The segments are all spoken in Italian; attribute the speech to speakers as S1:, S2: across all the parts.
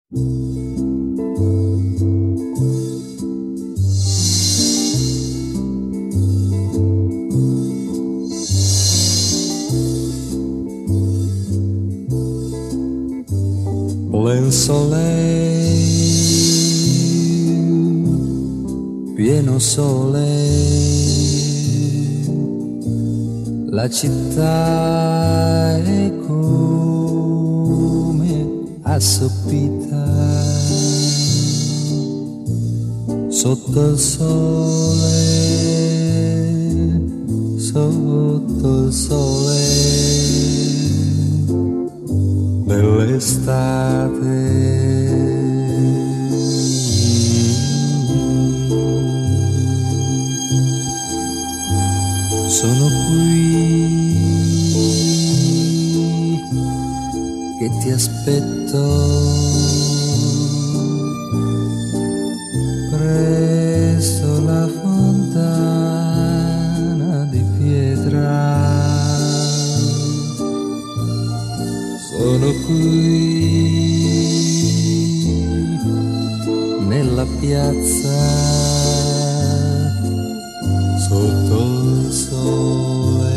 S1: Lenzoleio, pieno sole, la città è come assopita sotto il sole, sotto il sole dell'estate. Sono qui che ti aspetto presso la fontana di pietra. Sono qui nella piazza sotto il sole.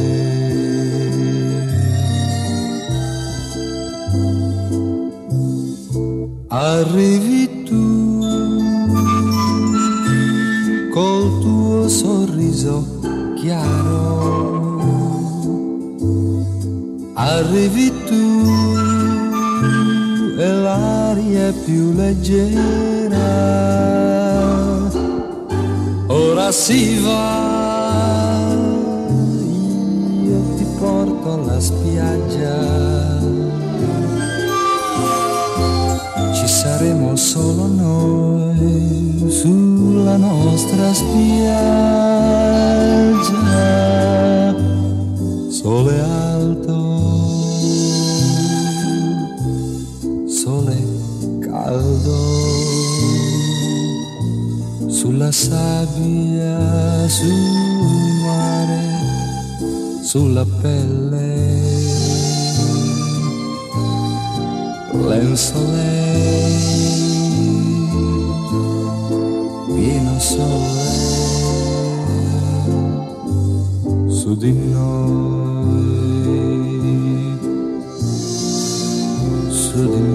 S1: Arrivi tu col tuo sorriso chiaro, arrivi tu e l'aria è più leggera. Ora si va, io ti porto alla spiaggia, ci saremo solo noi sulla nostra spiaggia. Sole alto, sole caldo, sulla sabbia, sul mare, sulla pelle. Lenzoleio, pieno sole, su di noi, su di noi.